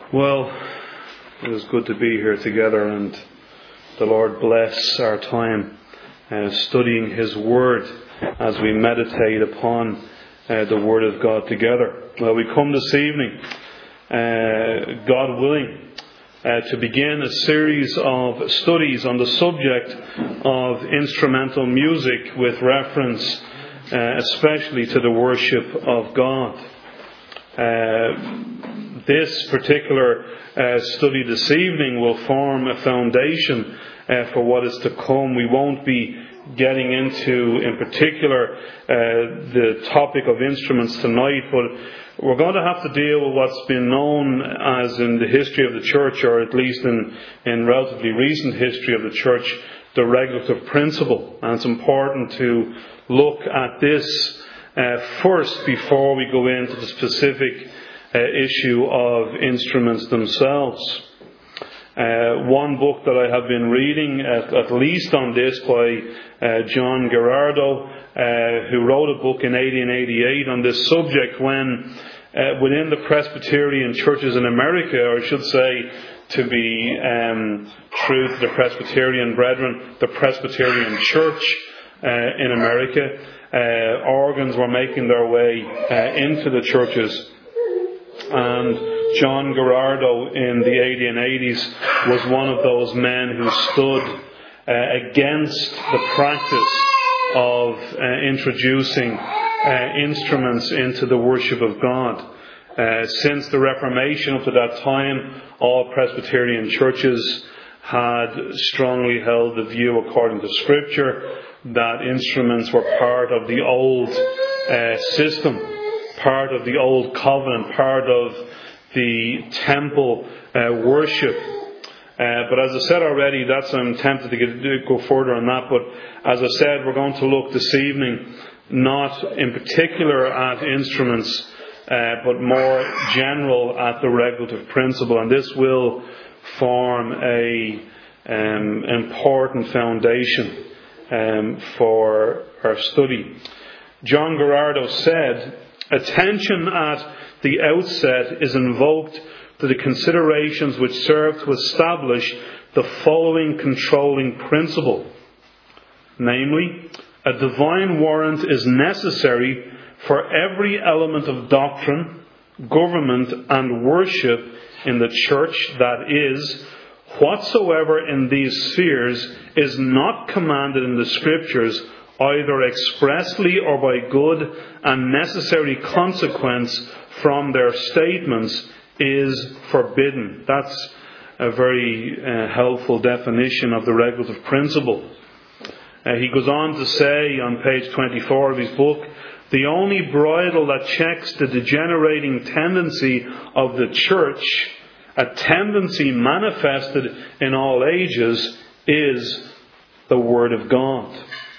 Well, it is good to be here together, and the Lord bless our time studying His Word as we meditate upon the Word of God together. Well, we come this evening, God willing, to begin a series of studies on the subject of instrumental music with reference especially to the worship of God. This particular study this evening will form a foundation for what is to come. We won't be getting into, in particular, the topic of instruments tonight, but we're going to have to deal with what's been known as, in the history of the church, or at least in relatively recent history of the church, the regulative principle. And it's important to look at this first before we go into the specific issue of instruments themselves. One book that I have been reading, at least on this, by John Gerardo, who wrote a book in 1888 on this subject, when within the Presbyterian churches in America, or I should say, to be true to the Presbyterian brethren, the Presbyterian Church in America, organs were making their way into the churches. And John Gerardo in the 1880s was one of those men who stood against the practice of introducing instruments into the worship of God. Since the Reformation up to that time, all Presbyterian churches had strongly held the view, according to Scripture, that instruments were part of the old system, part of the old covenant, part of the temple worship. But as I said already, I'm tempted to go further on that. But as I said, we're going to look this evening not in particular at instruments, but more general at the regulative principle. And this will form a important foundation for our study. John Gerardo said, "Attention at the outset is invoked to the considerations which serve to establish the following controlling principle. Namely, a divine warrant is necessary for every element of doctrine, government, and worship in the church, that is, whatsoever in these spheres is not commanded in the Scriptures, either expressly or by good and necessary consequence from their statements, is forbidden." That's a very helpful definition of the regulative principle. He goes on to say on page 24 of his book, "The only bridle that checks the degenerating tendency of the church, a tendency manifested in all ages, is the Word of God."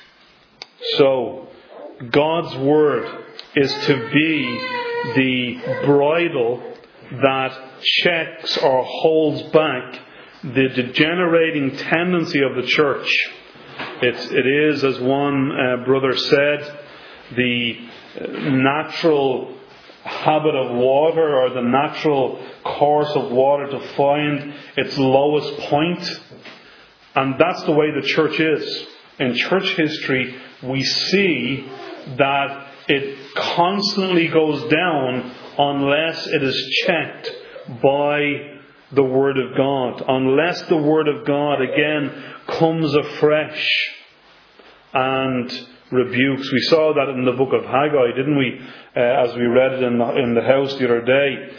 So, God's Word is to be the bridle that checks or holds back the degenerating tendency of the church. It is, as one brother said, the natural habit of water, or the natural course of water, to find its lowest point. And that's the way the church is. In church history, we see that it constantly goes down unless it is checked by the Word of God. Unless the Word of God again comes afresh and rebukes. We saw that in the book of Haggai, didn't we? As we read it in the house the other day,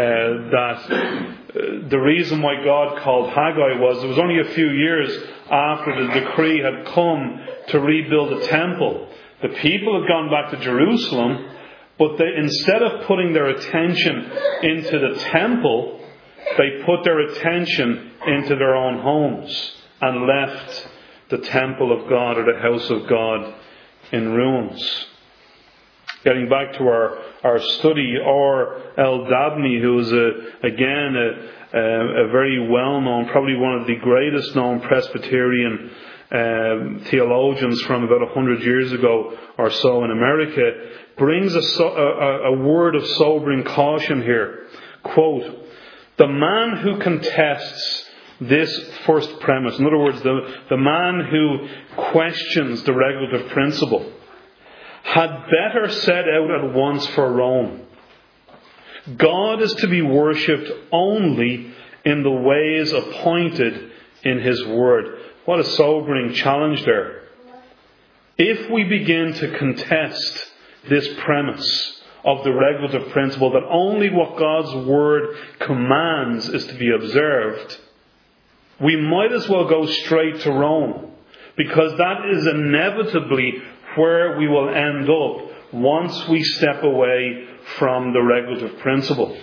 that the reason why God called Haggai was it was only a few years after the decree had come to rebuild the temple. The people had gone back to Jerusalem, but instead of putting their attention into the temple, they put their attention into their own homes and left the temple of God, or the house of God, in ruins. Getting back to our study, R.L. Dabney, who is again a very well-known, probably one of the greatest known Presbyterian theologians from about 100 years ago or so in America, brings a word of sobering caution here. Quote, The man who contests this first premise, in other words, the man who questions the regulative principle, had better set out at once for Rome. God is to be worshipped only in the ways appointed in His Word. What a sobering challenge there. If we begin to contest this premise of the regulative principle that only what God's Word commands is to be observed, we might as well go straight to Rome, because that is inevitably where we will end up once we step away from the regulative principle.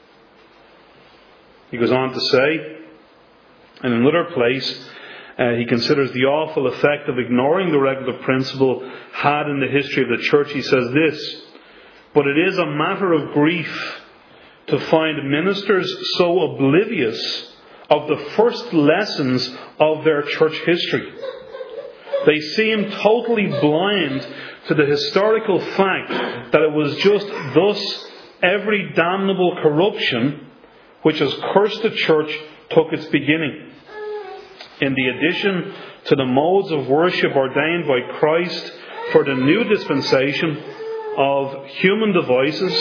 He goes on to say, in another place, he considers the awful effect of ignoring the regulative principle had in the history of the church. He says this: "But it is a matter of grief to find ministers so oblivious of the first lessons of their church history. They seem totally blind to the historical fact that it was just thus every damnable corruption which has cursed the church took its beginning. In the addition to the modes of worship ordained by Christ for the new dispensation of human devices,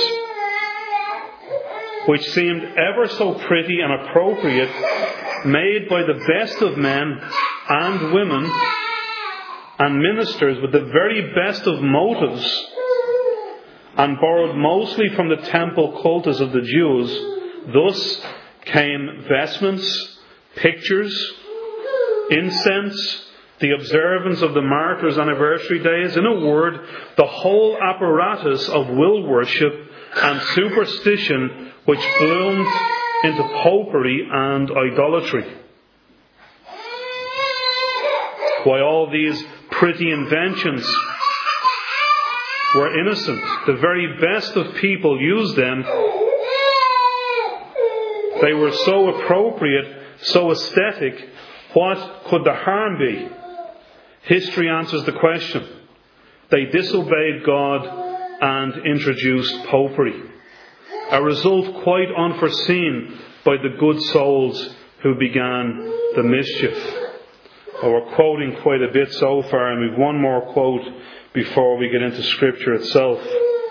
which seemed ever so pretty and appropriate, made by the best of men and women and ministers with the very best of motives, and borrowed mostly from the temple cultus of the Jews, thus came vestments, pictures, incense, the observance of the martyrs' anniversary days, in a word, the whole apparatus of will worship and superstition which bloomed into popery and idolatry. Why, all these pretty inventions were innocent. The very best of people used them. They were so appropriate, so aesthetic. What could the harm be? History answers the question. They disobeyed God and introduced popery. A result quite unforeseen by the good souls who began the mischief." Well, we're quoting quite a bit so far, and we've one more quote before we get into Scripture itself.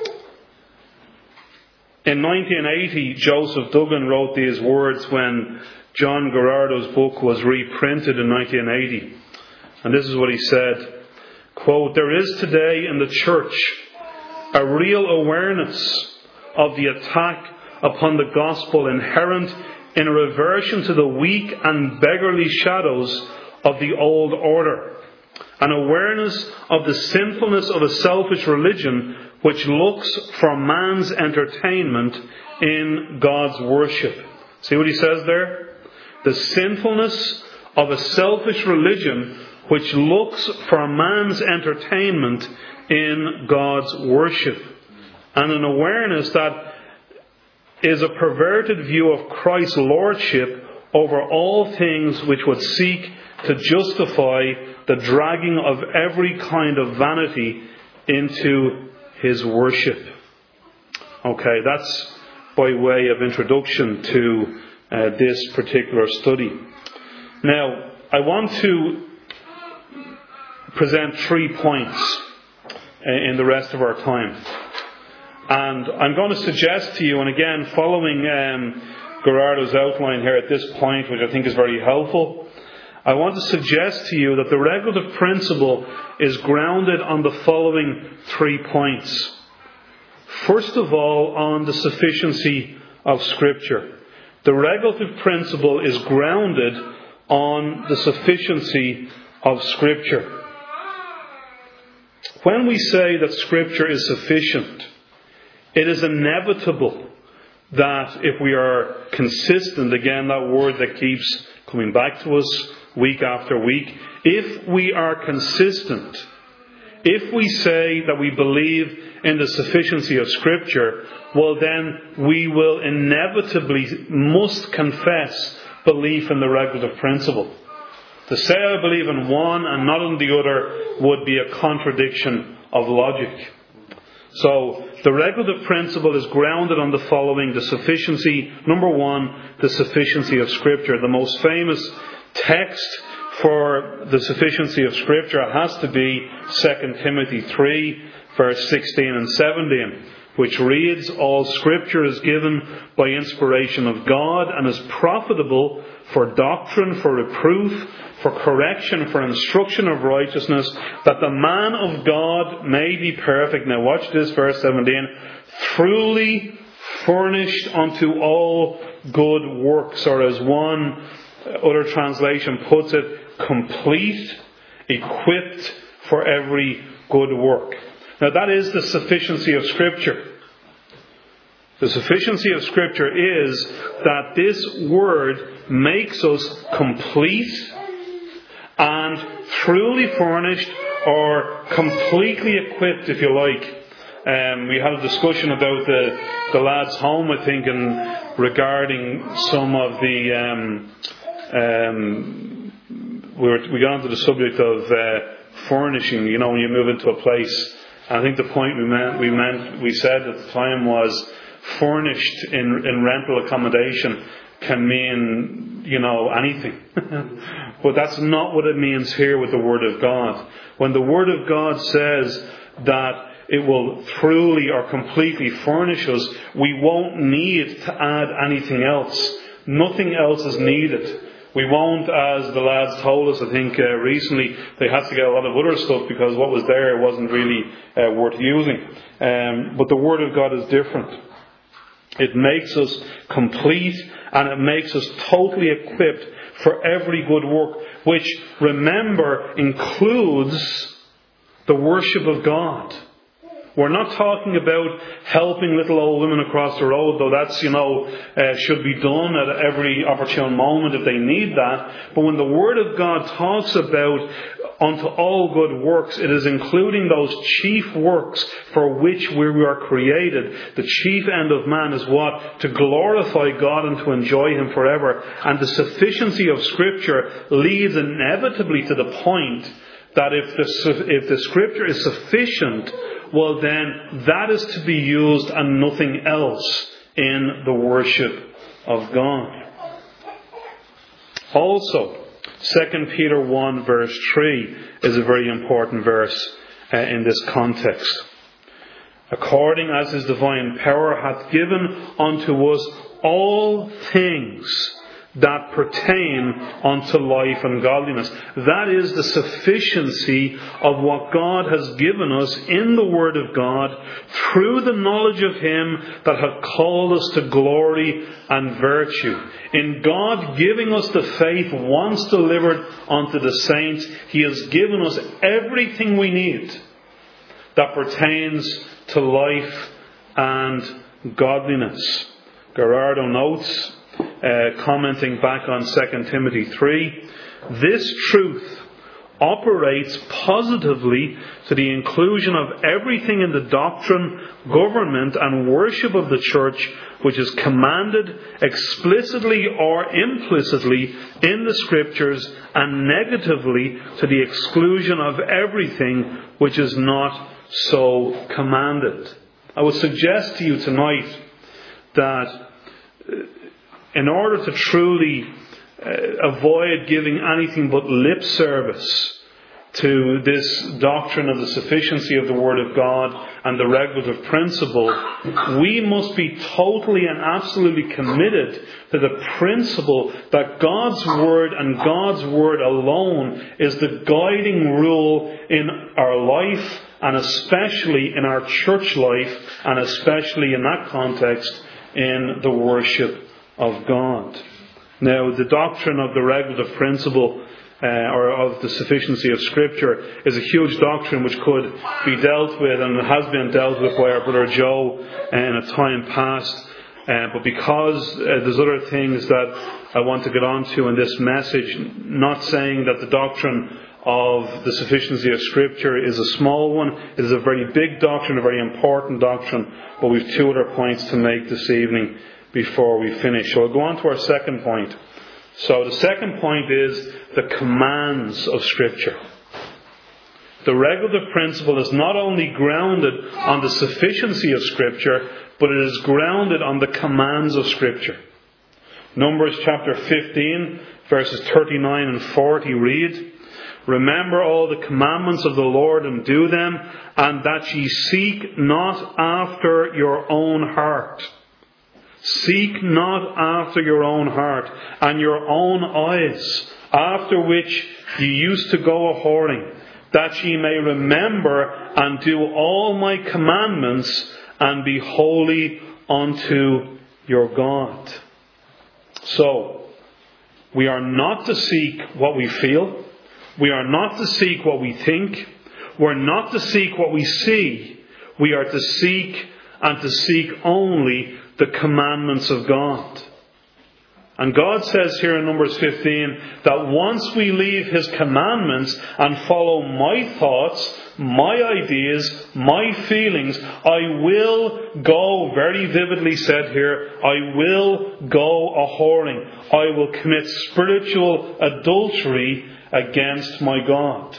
In 1980, Joseph Duggan wrote these words when John Gerardo's book was reprinted in 1980. And this is what he said, quote, "There is today in the church a real awareness of the attack upon the gospel inherent in a reversion to the weak and beggarly shadows of the old order. An awareness of the sinfulness of a selfish religion which looks for man's entertainment in God's worship." See what he says there? The sinfulness of a selfish religion which looks for man's entertainment in God's worship. And an awareness that is a perverted view of Christ's lordship over all things, which would seek to justify the dragging of every kind of vanity into His worship. Okay, that's by way of introduction to this particular study. Now, I want to present 3 points in the rest of our time. And I'm going to suggest to you, and again, following Gerardo's outline here at this point, which I think is very helpful, I want to suggest to you that the regulative principle is grounded on the following 3 points. First of all, on the sufficiency of Scripture. The regulative principle is grounded on the sufficiency of Scripture. When we say that Scripture is sufficient, it is inevitable that if we are consistent, again, that word that keeps coming back to us week after week, if we are consistent, if we say that we believe in the sufficiency of Scripture, well then we will inevitably must confess belief in the regulative principle. To say I believe in one and not in the other would be a contradiction of logic. So, the regulative principle is grounded on the following: the sufficiency, number one, the sufficiency of Scripture. The most famous text for the sufficiency of Scripture has to be 2 Timothy 3, verse 16 and 17, which reads, "All Scripture is given by inspiration of God and is profitable for doctrine, for reproof, for correction, for instruction of righteousness, that the man of God may be perfect." Now watch this, verse 17. "Truly furnished unto all good works," or as one other translation puts it, complete, equipped for every good work. Now that is the sufficiency of Scripture. The sufficiency of Scripture is that this Word makes us complete and truly furnished, or completely equipped, if you like. We had a discussion about the lads' home, I think, and regarding some of the we got onto the subject of furnishing. You know, when you move into a place, I think the point we said at the time was furnished in rental accommodation can mean, anything. But that's not what it means here with the Word of God. When the Word of God says that it will truly or completely furnish us, we won't need to add anything else. Nothing else is needed. We won't, as the lads told us, I think recently, they had to get a lot of other stuff because what was there wasn't really worth using. But the Word of God is different. It makes us complete and it makes us totally equipped for every good work, which, remember, includes the worship of God. We're not talking about helping little old women across the road, though that's, should be done at every opportune moment if they need that. But when the Word of God talks about unto all good works, it is including those chief works for which we are created. The chief end of man is what? To glorify God and to enjoy Him forever. And the sufficiency of Scripture leads inevitably to the point that if the Scripture is sufficient, well then that is to be used and nothing else in the worship of God. Also, 2 Peter 1 verse 3 is a very important verse in this context. "According as His divine power hath given unto us all things that pertain unto life and godliness." That is the sufficiency of what God has given us in the Word of God through the knowledge of Him that hath called us to glory and virtue. In God giving us the faith once delivered unto the saints, He has given us everything we need that pertains to life and godliness. Gerardo notes, commenting back on 2 Timothy 3, "This truth operates positively to the inclusion of everything in the doctrine, government and worship of the church, which is commanded explicitly or implicitly in the Scriptures, and negatively to the exclusion of everything which is not so commanded." I would suggest to you tonight that in order to truly avoid giving anything but lip service to this doctrine of the sufficiency of the Word of God and the regulative principle, we must be totally and absolutely committed to the principle that God's Word and God's Word alone is the guiding rule in our life, and especially in our church life, and especially in that context in the worship of God. Now, the doctrine of the regulative principle or of the sufficiency of Scripture is a huge doctrine which could be dealt with, and has been dealt with by our brother Joe in a time past. But because there's other things that I want to get onto in this message, not saying that the doctrine of the sufficiency of Scripture is a small one. It is a very big doctrine, a very important doctrine. But we've two other points to make this evening before we finish. So we'll go on to our second point. So the second point is the commands of Scripture. The regulative principle is not only grounded on the sufficiency of Scripture, but it is grounded on the commands of Scripture. Numbers chapter 15, verses 39 and 40 read, "Remember all the commandments of the Lord and do them, and that ye seek not after your own heart." Seek not after your own heart and your own eyes, after which ye used to go a-whoring, that ye may remember and do all my commandments and be holy unto your God. So, we are not to seek what we feel. We are not to seek what we think. We're not to seek what we see. We are to seek and to seek only the commandments of God. And God says here in Numbers 15 that once we leave His commandments and follow my thoughts, my ideas, my feelings, I will go, very vividly said here, I will go a-whoring. I will commit spiritual adultery against my God.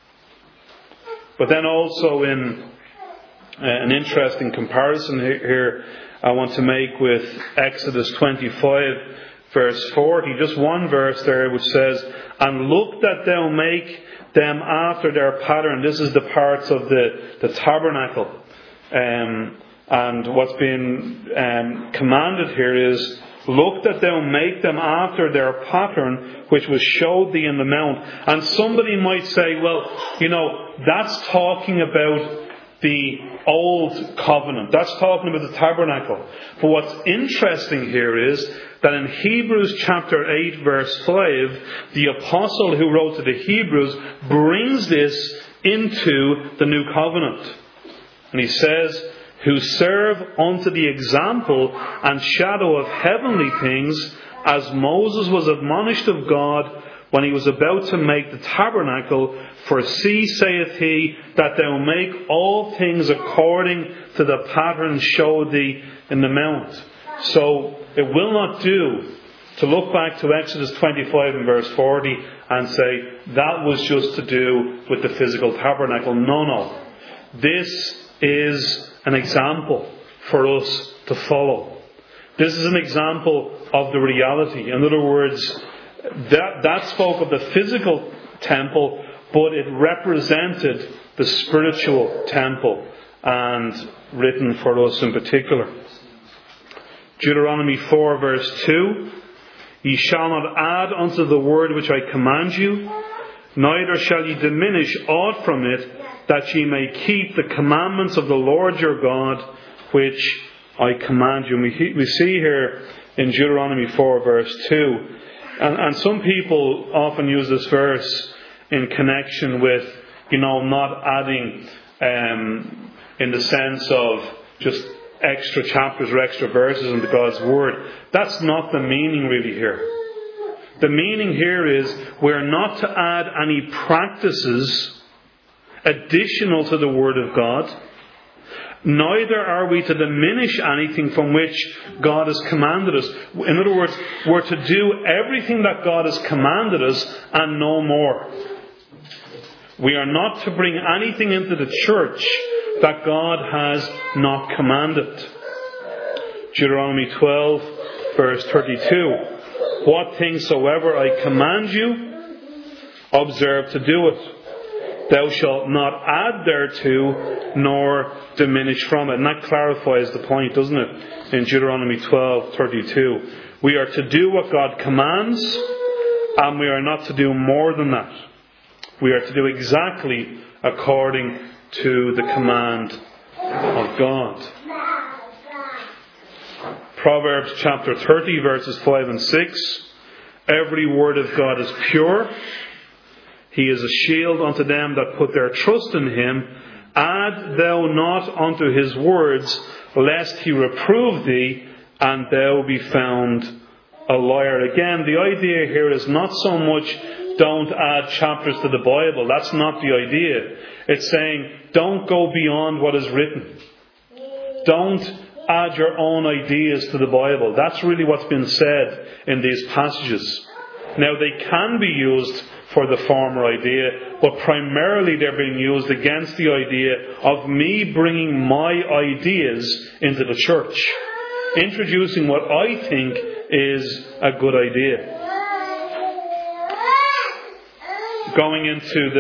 But then also in an interesting comparison here I want to make with Exodus 25 verse 40, just one verse there which says, "And look that thou make them after their pattern." This is the parts of the tabernacle. And what's being commanded here is, "Look that thou make them after their pattern, which was showed thee in the mount." And somebody might say, well, that's talking about the old covenant. That's talking about the tabernacle. But what's interesting here is that in Hebrews chapter 8 verse 5, the apostle who wrote to the Hebrews brings this into the new covenant. And he says, "Who serve unto the example and shadow of heavenly things, as Moses was admonished of God when he was about to make the tabernacle, for see, saith he, that thou make all things according to the pattern showed thee in the mount." So it will not do to look back to Exodus 25 and verse 40 and say that was just to do with the physical tabernacle. No. This is an example for us to follow. This is an example of the reality. In other words, that spoke of the physical temple, but it represented the spiritual temple, and written for us in particular. Deuteronomy 4 verse 2, "Ye shall not add unto the word which I command you, neither shall ye diminish aught from it, that ye may keep the commandments of the Lord your God, which I command you." And we see here in Deuteronomy 4 verse 2, and some people often use this verse in connection with, not adding in the sense of just extra chapters or extra verses into God's Word. That's not the meaning really here. The meaning here is we're not to add any practices additional to the Word of God. Neither are we to diminish anything from which God has commanded us. In other words, we're to do everything that God has commanded us and no more. We are not to bring anything into the church that God has not commanded. Deuteronomy 12 verse 32. "What things soever I command you, observe to do it. Thou shalt not add thereto, nor diminish from it." And that clarifies the point, doesn't it? In Deuteronomy 12:32. We are to do what God commands, and we are not to do more than that. We are to do exactly according to the command of God. Proverbs chapter 30 verses 5 and 6. "Every word of God is pure. He is a shield unto them that put their trust in him. Add thou not unto his words, lest he reprove thee, and thou be found a liar." Again, the idea here is not so much don't add chapters to the Bible. That's not the idea. It's saying don't go beyond what is written. Don't add your own ideas to the Bible. That's really what's been said in these passages. Now, they can be used for the former idea, but primarily they're being used against the idea of me bringing my ideas into the church, introducing what I think is a good idea. Going into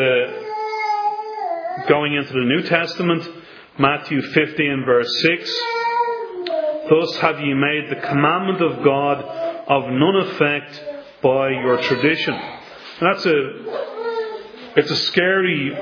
the New Testament, Matthew 15 verse 6, thus have ye made the commandment of God of none effect by your tradition. And it's a scary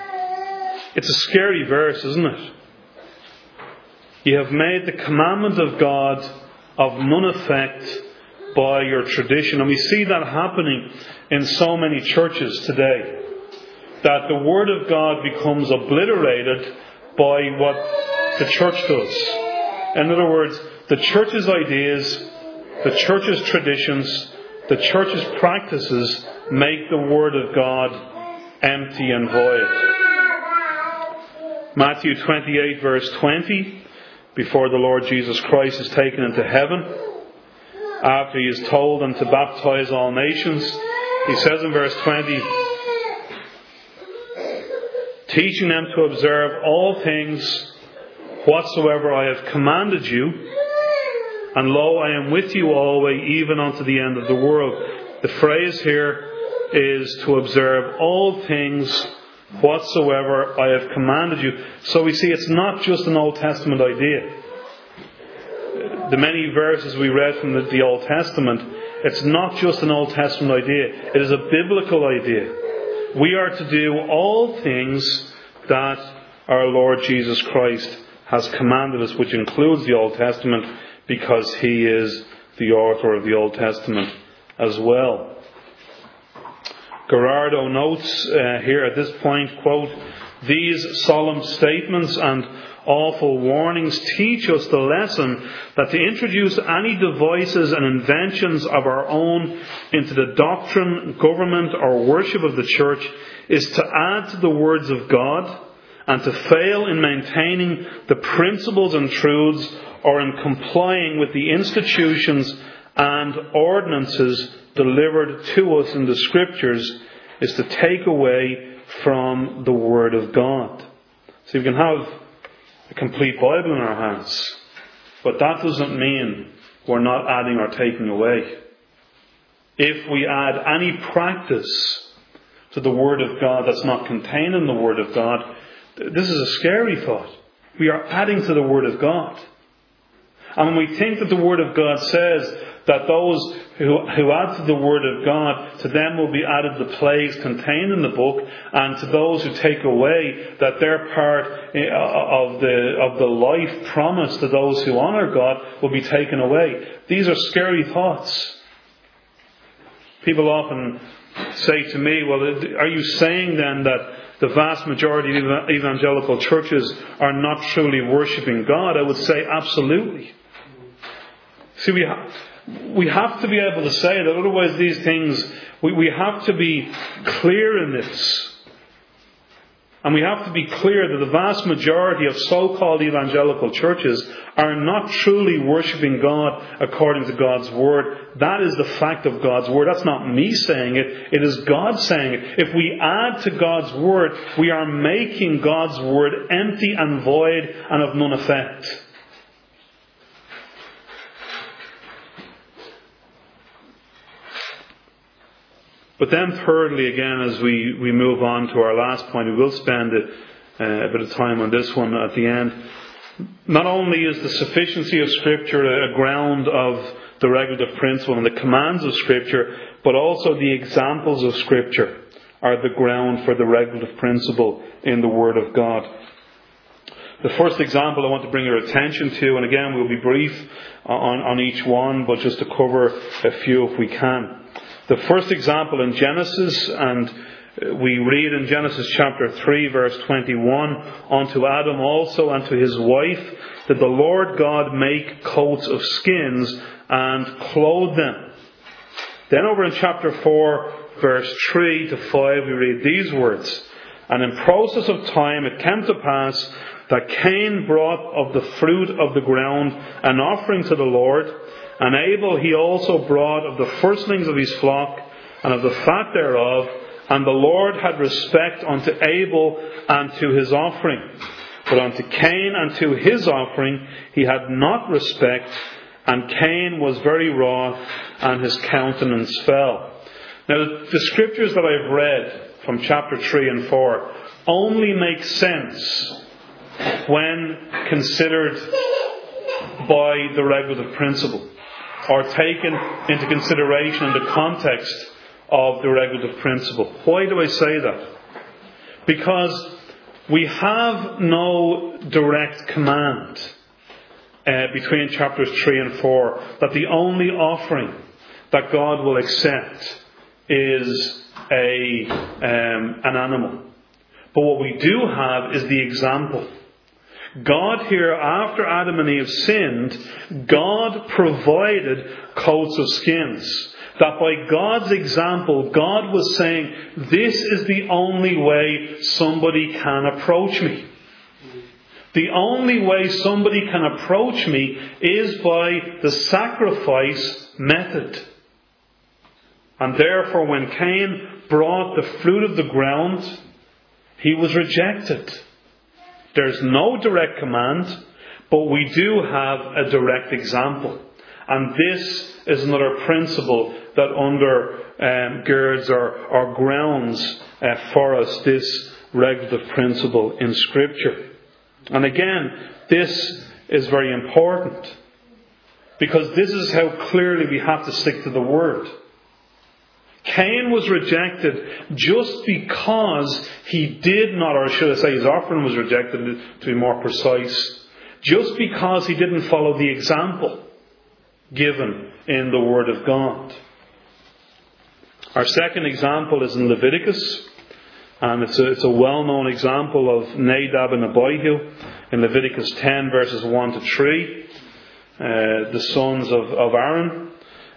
verse, isn't it? You have made the commandment of God of none effect by your tradition. And we see that happening in so many churches today, that the Word of God becomes obliterated by what the church does. In other words, the church's ideas, the church's traditions, the church's practices make the Word of God empty and void. Matthew 28 verse 20, before the Lord Jesus Christ is taken into heaven, after he is told and to baptize all nations, he says in verse 20, teaching them to observe all things whatsoever I have commanded you, and lo, I am with you always, even unto the end of the world. The phrase here is to observe all things whatsoever I have commanded you. So we see it's not just an Old Testament idea. The many verses we read from the Old Testament, it's not just an Old Testament idea. It is a biblical idea. We are to do all things that our Lord Jesus Christ has commanded us, which includes the Old Testament, because He is the author of the Old Testament as well. Gerardo notes here at this point, quote, these solemn statements and awful warnings teach us the lesson that to introduce any devices and inventions of our own into the doctrine, government, or worship of the church is to add to the words of God and to fail in maintaining the principles and truths or in complying with the institutions and ordinances delivered to us in the Scriptures is to take away from the Word of God. So we can have a complete Bible in our hands, but that doesn't mean we're not adding or taking away. If we add any practice to the Word of God that's not contained in the Word of God, this is a scary thought. We are adding to the Word of God. And when we think that the Word of God says that those who add to the Word of God, to them will be added the plagues contained in the book, and to those who take away, that their part of the life promised to those who honour God will be taken away. These are scary thoughts. People often say to me, well, are you saying then that the vast majority of evangelical churches are not truly worshipping God? I would say absolutely. See, we have to be able to say that, otherwise these things, we have to be clear in this. And we have to be clear that the vast majority of so-called evangelical churches are not truly worshipping God according to God's Word. That is the fact of God's Word. That's not me saying it. It is God saying it. If we add to God's Word, we are making God's Word empty and void and of none effect. But then thirdly, again, as we move on to our last point, we will spend a bit of time on this one at the end. Not only is the sufficiency of Scripture a ground of the regulative principle and the commands of Scripture, but also the examples of Scripture are the ground for the regulative principle in the Word of God. The first example I want to bring your attention to, and again we'll be brief on each one, but just to cover a few if we can. The first example in Genesis, and we read in Genesis chapter 3 verse 21, unto Adam also and to his wife did the Lord God make coats of skins and clothe them. Then over in chapter 4 verse 3 to 5 we read these words, and in process of time it came to pass that Cain brought of the fruit of the ground an offering to the Lord, and Abel he also brought of the firstlings of his flock and of the fat thereof, And the Lord had respect unto Abel and to his offering. But unto Cain and to his offering he had not respect, and Cain was very wroth, and his countenance fell. Now, the scriptures that I've read from chapter 3 and 4 only make sense when considered by the regulative principle, or taken into consideration in the context of the regulative principle. Why do I say that? Because we have no direct command between chapters 3 and 4 that the only offering that God will accept is an animal. But what we do have is the example. God here, after Adam and Eve sinned, God provided coats of skins. That by God's example, God was saying, this is the only way somebody can approach me. The only way somebody can approach me is by the sacrifice method. And therefore, when Cain brought the fruit of the ground, he was rejected. There's no direct command, but we do have a direct example. And this is another principle that undergirds or grounds for us this regulative principle in Scripture. And again, this is very important, because this is how clearly we have to stick to the Word. Cain was rejected just because he did not, or should I say his offering was rejected to be more precise, just because he didn't follow the example given in the Word of God. Our second example is in Leviticus, and it's a well-known example of Nadab and Abihu in Leviticus 10 verses 1 to 3, the sons of Aaron.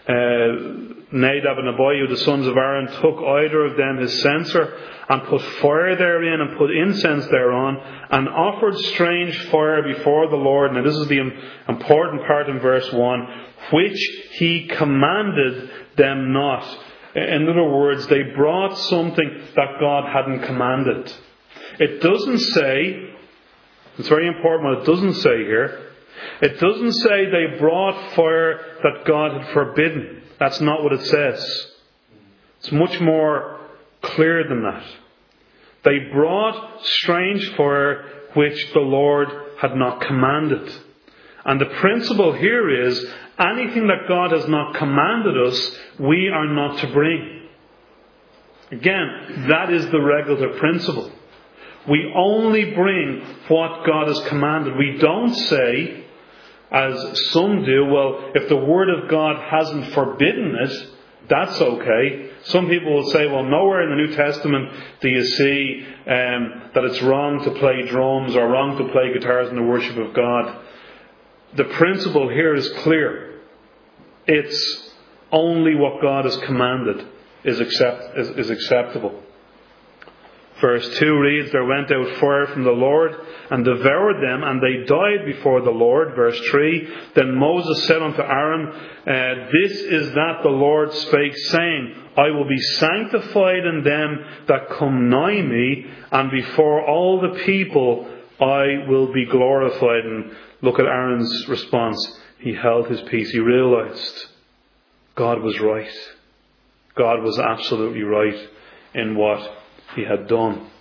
Nadab and Abihu, the sons of Aaron, took either of them his censer and put fire therein and put incense thereon and offered strange fire before the Lord. Now this is the important part in verse 1, which he commanded them not. In other words, they brought something that God hadn't commanded. It doesn't say, it's very important what it doesn't say here. It doesn't say they brought fire that God had forbidden. That's not what it says. It's much more clear than that. They brought strange fire which the Lord had not commanded. And the principle here is, anything that God has not commanded us, we are not to bring. Again, that is the regulative principle. We only bring what God has commanded. We don't say, as some do, well, if the Word of God hasn't forbidden it, that's okay. Some people will say, well, nowhere in the New Testament do you see that it's wrong to play drums or wrong to play guitars in the worship of God. The principle here is clear. It's only what God has commanded is acceptable. Verse 2 reads, there went out fire from the Lord and devoured them, and they died before the Lord. Verse 3, then Moses said unto Aaron, this is that the Lord spake, saying, I will be sanctified in them that come nigh me, and before all the people I will be glorified. And look at Aaron's response. He held his peace. He realized God was right. God was absolutely right in what he had done.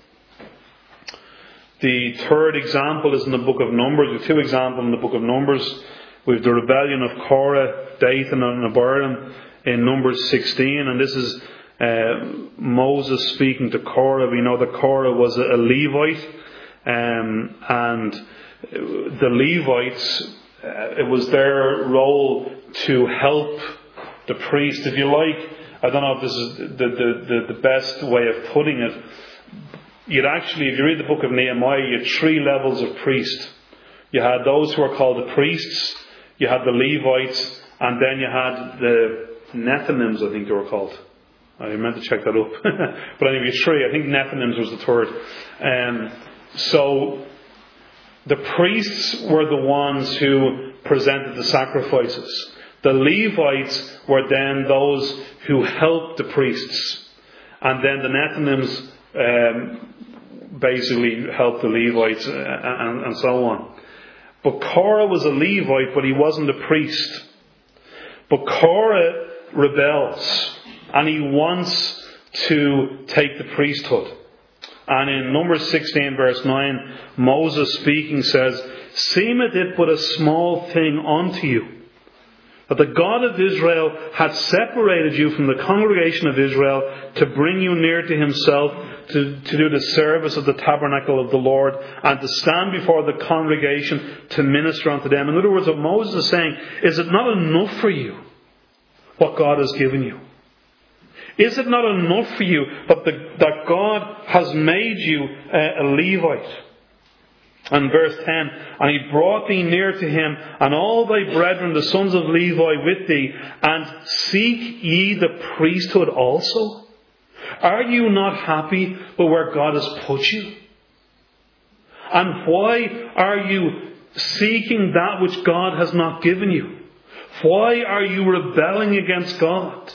The third example is in the book of Numbers. We have two examples in the book of Numbers. We have the rebellion of Korah, Dathan and Abiram in Numbers 16. And this is Moses speaking to Korah. We know that Korah was a Levite. And the Levites, it was their role to help the priest, if you like. I don't know if this is the best way of putting it. You'd actually, if you read the book of Nehemiah, you had three levels of priest. You had those who are called the priests, you had the Levites, and then you had the Nethinims, I think they were called. I meant to check that up. But anyway, three. I think Nethinims was the third. So the priests were the ones who presented the sacrifices. The Levites were then those who helped the priests. And then the Nethinims basically helped the Levites and so on. But Korah was a Levite, but he wasn't a priest. But Korah rebels, and he wants to take the priesthood. And in Numbers 16 verse 9, Moses speaking says, "Seemeth it but a small thing unto you, that the God of Israel hath separated you from the congregation of Israel to bring you near to himself, to do the service of the tabernacle of the Lord, and to stand before the congregation to minister unto them." In other words, what Moses is saying, is it not enough for you what God has given you? Is it not enough for you that God has made you a Levite? And verse 10, "And he brought thee near to him, and all thy brethren, the sons of Levi, with thee, and seek ye the priesthood also? Are you not happy with where God has put you? And why are you seeking that which God has not given you? Why are you rebelling against God?"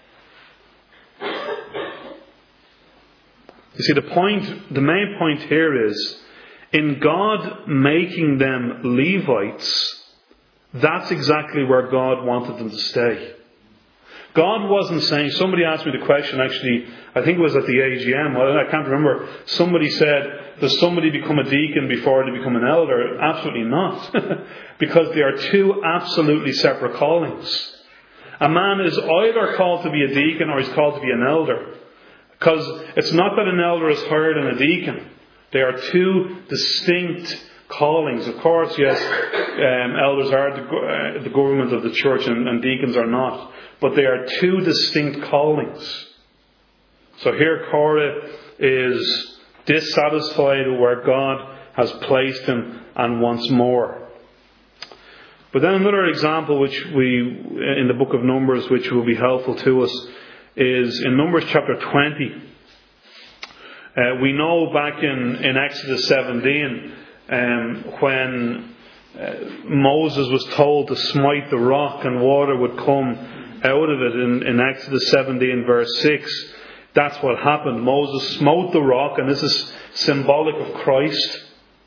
You see, the main point here is, in God making them Levites, that's exactly where God wanted them to stay. God wasn't saying, somebody asked me the question actually, I think it was at the AGM, I can't remember, somebody said, does somebody become a deacon before they become an elder? Absolutely not. Because they are two absolutely separate callings. A man is either called to be a deacon or he's called to be an elder. Because it's not that an elder is higher than a deacon. They are two distinct callings. Of course, yes, elders are the government of the church and deacons are not. But they are two distinct callings. So here Korah is dissatisfied with where God has placed him and wants more. But then another example in the book of Numbers which will be helpful to us is in Numbers chapter 20. We know back in Exodus 17 when Moses was told to smite the rock and water would come out of it in Exodus 17 verse 6. That's what happened. Moses smote the rock, and this is symbolic of Christ.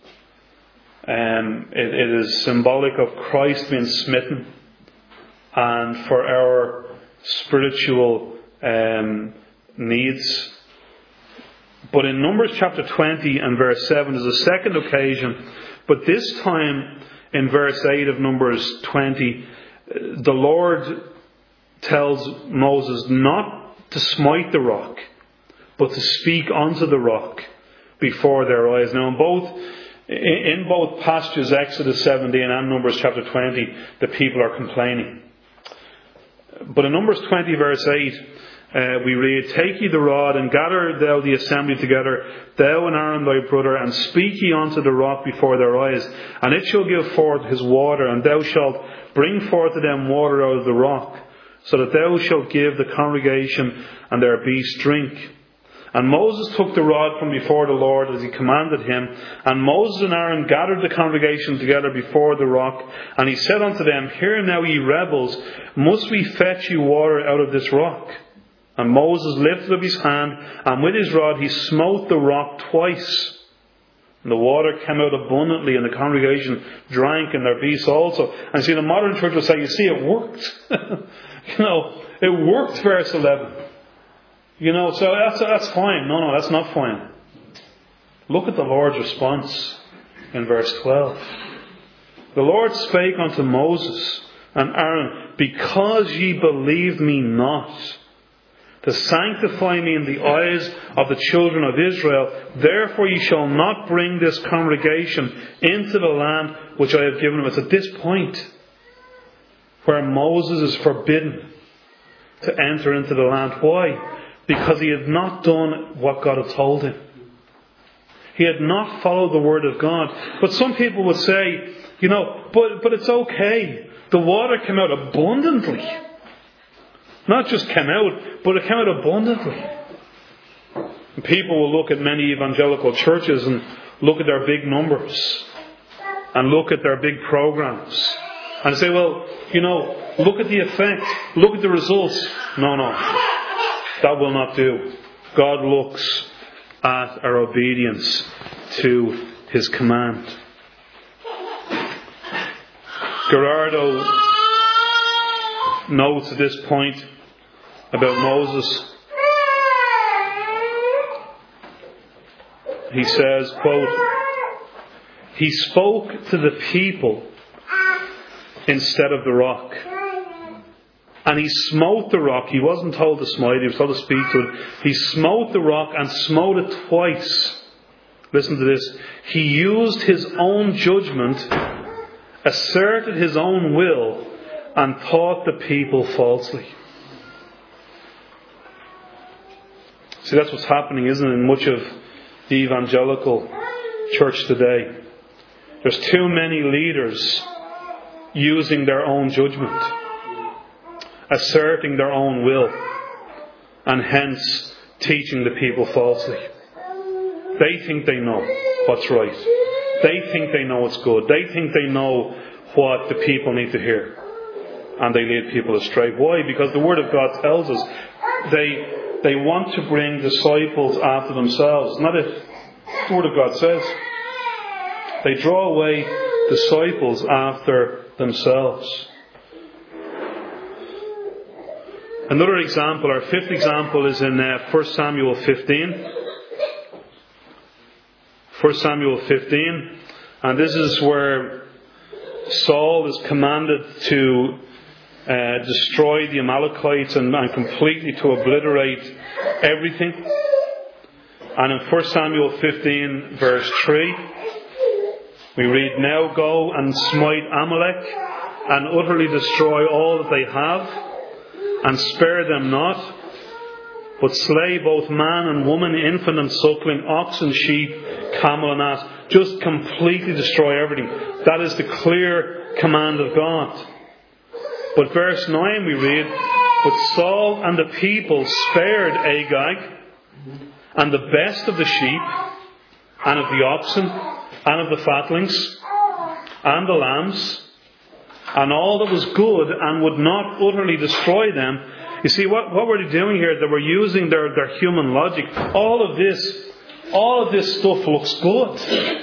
It is symbolic of Christ being smitten and for our spiritual needs. But in Numbers chapter 20 and verse 7 is a second occasion, but this time in verse 8 of Numbers 20, the Lord tells Moses not to smite the rock, but to speak unto the rock before their eyes. Now in both passages, Exodus 17 and Numbers chapter 20, the people are complaining. But in Numbers 20 verse 8, we read, "Take ye the rod, and gather thou the assembly together, thou and Aaron thy brother, and speak ye unto the rock before their eyes, and it shall give forth his water, and thou shalt bring forth to them water out of the rock, so that thou shalt give the congregation and their beasts drink." And Moses took the rod from before the Lord as he commanded him. And Moses and Aaron gathered the congregation together before the rock. And he said unto them, "Hear now, ye rebels, must we fetch you water out of this rock?" And Moses lifted up his hand, and with his rod he smote the rock twice. And the water came out abundantly, and the congregation drank, and their beasts also. And see, the modern church will say, you see, it worked. It worked, verse 11. So that's fine. No, that's not fine. Look at the Lord's response in verse 12. "The Lord spake unto Moses and Aaron, because ye believed me not, to sanctify me in the eyes of the children of Israel, therefore ye shall not bring this congregation into the land which I have given them." It's at this point where Moses is forbidden to enter into the land. Why? Because he had not done what God had told him. He had not followed the word of God. But some people would say, but it's okay. The water came out abundantly. Not just came out, but it came out abundantly. And people will look at many evangelical churches and look at their big numbers and look at their big programs and say, well, look at the effect, look at the results. No, that will not do. God looks at our obedience to His command. Gerardo notes at this point about Moses. He says, quote, "He spoke to the people instead of the rock. And he smote the rock." He wasn't told to smite, he was told to speak to it. He smote the rock and smote it twice. Listen to this. He used his own judgment, asserted his own will, and taught the people falsely. See, that's what's happening, isn't it, in much of the evangelical church today. There's too many leaders using their own judgment, asserting their own will, and hence teaching the people falsely. They think they know what's right. They think they know what's good. They think they know what the people need to hear. And they lead people astray. Why? Because the Word of God tells us they want to bring disciples after themselves. Not if the Word of God says. They draw away disciples after themselves. Another example, our fifth example, is in 1 Samuel 15. 1 Samuel 15. And this is where Saul is commanded to destroy the Amalekites and completely to obliterate everything. And in 1 Samuel 15 verse 3 we read, "Now go and smite Amalek and utterly destroy all that they have, and spare them not, but slay both man and woman, infant and suckling, ox and sheep, camel and ass." Just completely destroy everything. That is the clear command of God. But verse 9 we read, "But Saul and the people spared Agag and the best of the sheep and of the oxen and of the fatlings and the lambs and all that was good, and would not utterly destroy them." You see, what were they doing here? They were using their human logic. All of this stuff looks good.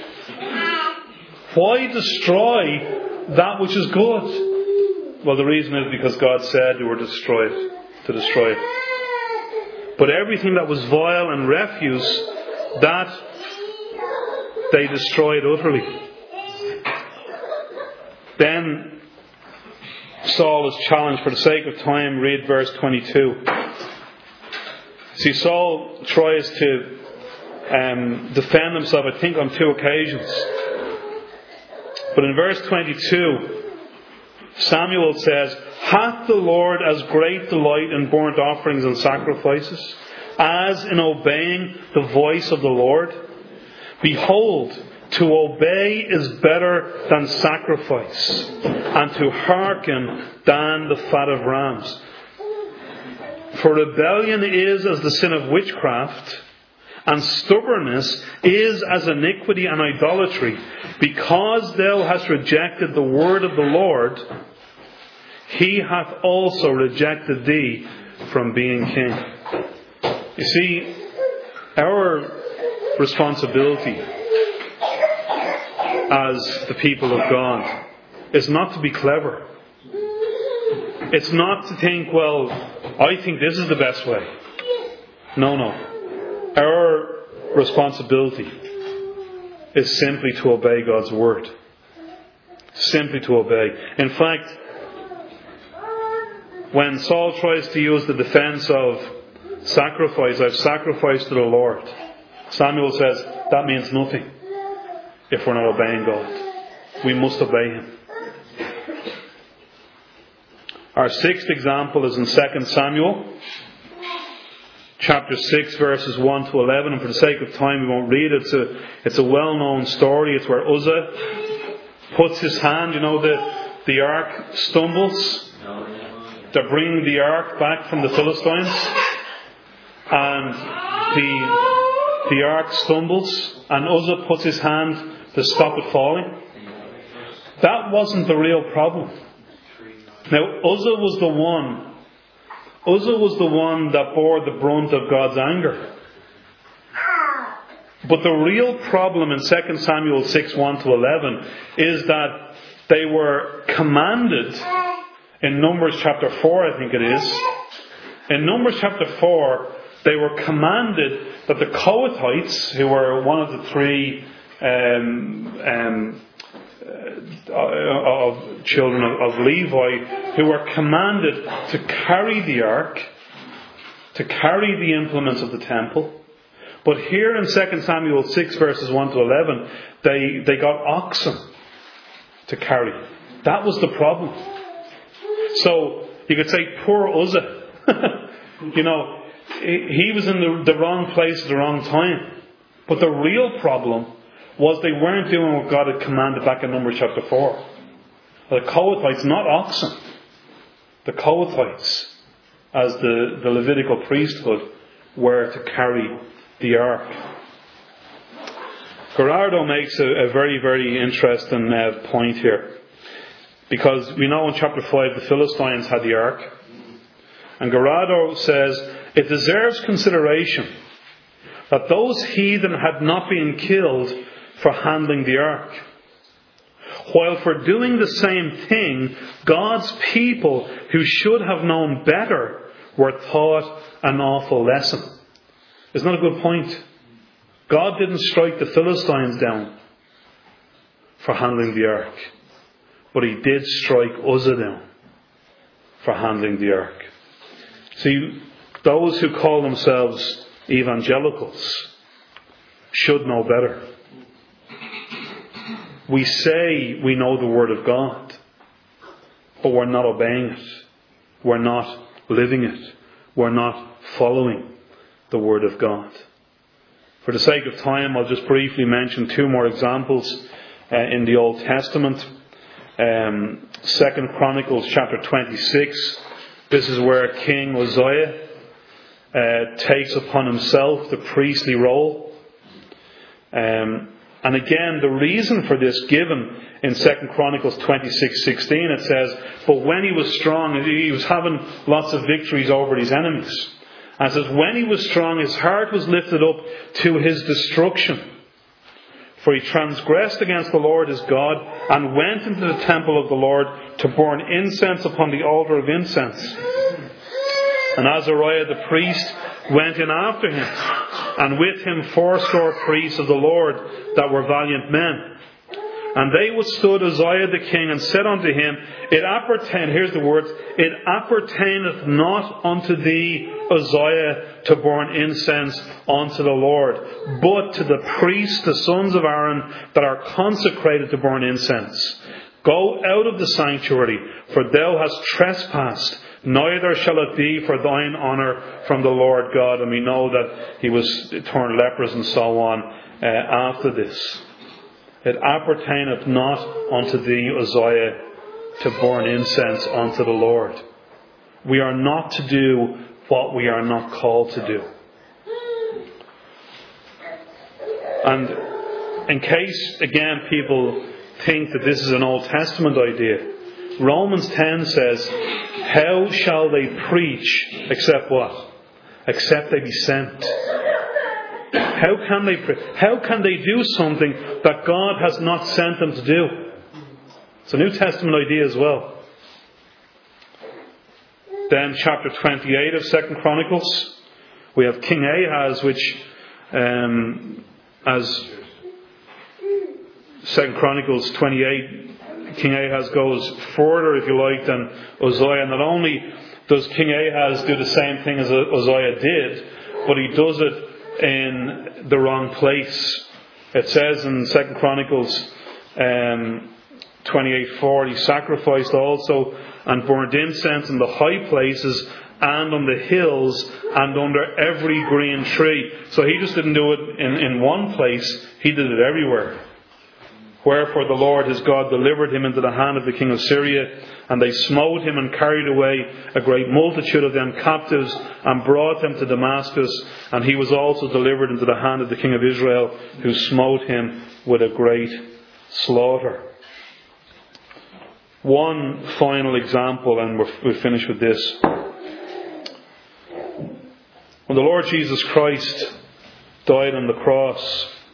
Why destroy that which is good? Well, the reason is because God said they were to destroy it. But everything that was vile and refuse, that they destroyed utterly. Then Saul is challenged. For the sake of time, read verse 22. See, Saul tries to defend himself, I think, on two occasions. But in verse 22, Samuel says, "Hath the Lord as great delight in burnt offerings and sacrifices, as in obeying the voice of the Lord? Behold, to obey is better than sacrifice, and to hearken than the fat of rams. For rebellion is as the sin of witchcraft, and stubbornness is as iniquity and idolatry. Because thou hast rejected the word of the Lord, He hath also rejected thee from being king." You see, our responsibility as the people of God is not to be clever. It's not to think, well, I think this is the best way. No. Our responsibility is simply to obey God's word. Simply to obey. In fact, when Saul tries to use the defense of sacrifice, "I've sacrificed to the Lord," Samuel says that means nothing if we're not obeying God. We must obey Him. Our sixth example is in 2 Samuel chapter 6 verses 1 to 11, and for the sake of time we won't read it. It's a well-known story. It's where Uzzah puts his hand, the ark stumbles. They're bringing the ark back from the Philistines, and the ark stumbles, and Uzzah puts his hand to stop it falling. That wasn't the real problem. Now, Uzzah was the one that bore the brunt of God's anger. But the real problem in 2 Samuel 6, 1-11 is that they were commanded in Numbers chapter 4, I think it is. In Numbers chapter 4, they were commanded that the Kohathites, who were one of the three of children of Levi, who were commanded to carry the ark, to carry the implements of the temple. But here in 2 Samuel 6 verses 1-11, they got oxen to carry. That was the problem. So you could say, poor Uzzah. He was in the wrong place at the wrong time. But the real problem was they weren't doing what God had commanded back in Numbers chapter 4. The Kohathites, not oxen. The Kohathites, as the Levitical priesthood, were to carry the ark. Gerardo makes a very, very interesting point here. Because we know in chapter 5 the Philistines had the ark. And Gerardo says, it deserves consideration that those heathen had not been killed for handling the ark, while for doing the same thing, God's people who should have known better were taught an awful lesson. Isn't that a good point? God didn't strike the Philistines down for handling the ark, but He did strike Uzzah down for handling the ark. See, those who call themselves evangelicals should know better. We say we know the Word of God, but we're not obeying it. We're not living it. We're not following the Word of God. For the sake of time, I'll just briefly mention two more examples in the Old Testament. 2 Chronicles chapter 26. This is where King Uzziah takes upon himself the priestly role. And again, the reason for this given in 2 Chronicles 26:16, it says, but when he was strong, he was having lots of victories over his enemies. And it says, when he was strong, his heart was lifted up to his destruction. For he transgressed against the Lord his God, and went into the temple of the Lord to burn incense upon the altar of incense. And Azariah the priest went in after him, and with him 80 priests of the Lord that were valiant men. And they withstood Uzziah the king, and said unto him, here's the words, it appertaineth not unto thee, Uzziah, to burn incense unto the Lord, but to the priests, the sons of Aaron, that are consecrated to burn incense. Go out of the sanctuary, for thou hast trespassed, neither shall it be for thine honour from the Lord God. And we know that he was turned leprous and so on after this. It appertaineth not unto thee, Uzziah, to burn incense unto the Lord. We are not to do what we are not called to do. And in case, again, people think that this is an Old Testament idea, Romans 10 says, how shall they preach except what? Except they be sent. How can they preach? How can they do something that God has not sent them to do? It's a New Testament idea as well. Then chapter 28 of 2 Chronicles, we have King Ahaz, which as 2 Chronicles 28, King Ahaz goes further, if you like, than Uzziah. Not only does King Ahaz do the same thing as Uzziah did, but he does it in the wrong place. It says in 2 Chronicles 28:4, he sacrificed also and burned incense in the high places and on the hills and under every green tree. So he just didn't do it in one place, he did it everywhere. Wherefore the Lord his God delivered him into the hand of the king of Syria, and they smote him and carried away a great multitude of them captives, and brought them to Damascus. And he was also delivered into the hand of the king of Israel, who smote him with a great slaughter. One final example, and we'll finish with this. When the Lord Jesus Christ died on the cross,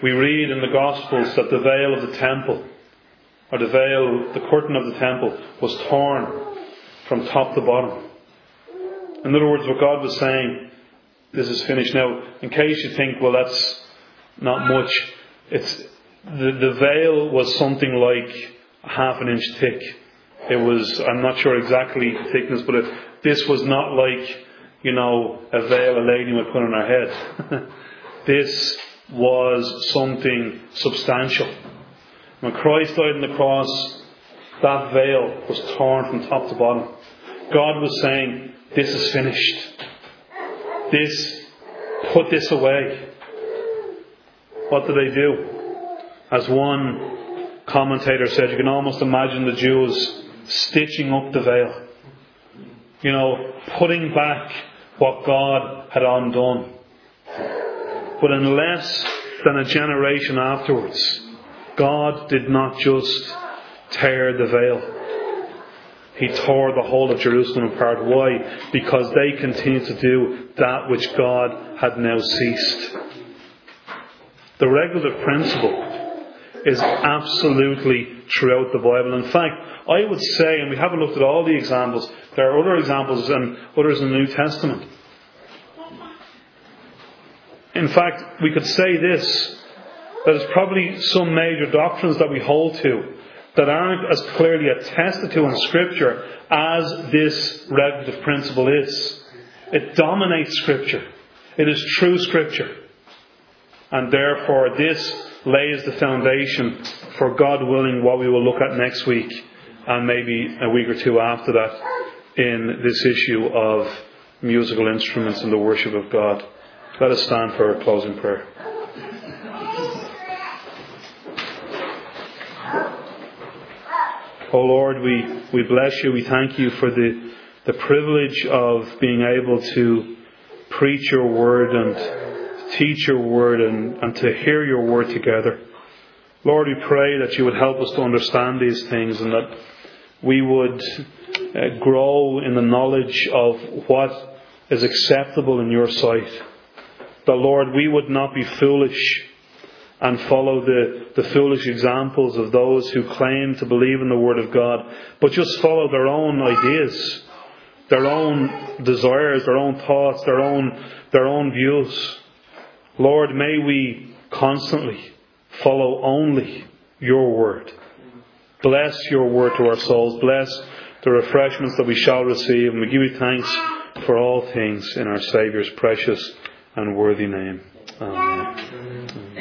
We read in the Gospels that the veil of the temple, or the curtain of the temple, was torn from top to bottom. In other words, what God was saying, this is finished. Now, in case you think, well, that's not much, it's the veil was something like half an inch thick. It was, I'm not sure exactly the thickness, but this was not like, a veil a lady would put on her head. This was something substantial. When Christ died on the cross, that veil was torn from top to bottom. God was saying, this is finished. Put this away. What did they do? As one commentator said, you can almost imagine the Jews stitching up the veil. Putting back what God had undone. But in less than a generation afterwards, God did not just tear the veil. He tore the whole of Jerusalem apart. Why? Because they continued to do that which God had now ceased. The regulative principle is absolutely throughout the Bible. In fact, I would say, and we haven't looked at all the examples, there are other examples and others in the New Testament. In fact, we could say this, that there's probably some major doctrines that we hold to that aren't as clearly attested to in Scripture as this regulative principle is. It dominates Scripture. It is true Scripture. And therefore this lays the foundation for, God willing, what we will look at next week and maybe a week or two after that in this issue of musical instruments and the worship of God. Let us stand for a closing prayer. Oh Lord, we bless you. We thank you for the privilege of being able to preach your word and teach your word and to hear your word together. Lord, we pray that you would help us to understand these things and that we would grow in the knowledge of what is acceptable in your sight. That, Lord, we would not be foolish and follow the foolish examples of those who claim to believe in the Word of God, but just follow their own ideas, their own desires, their own thoughts, their own views. Lord, may we constantly follow only your Word. Bless your Word to our souls. Bless the refreshments that we shall receive. And we give you thanks for all things in our Saviour's precious and worthy name. Amen.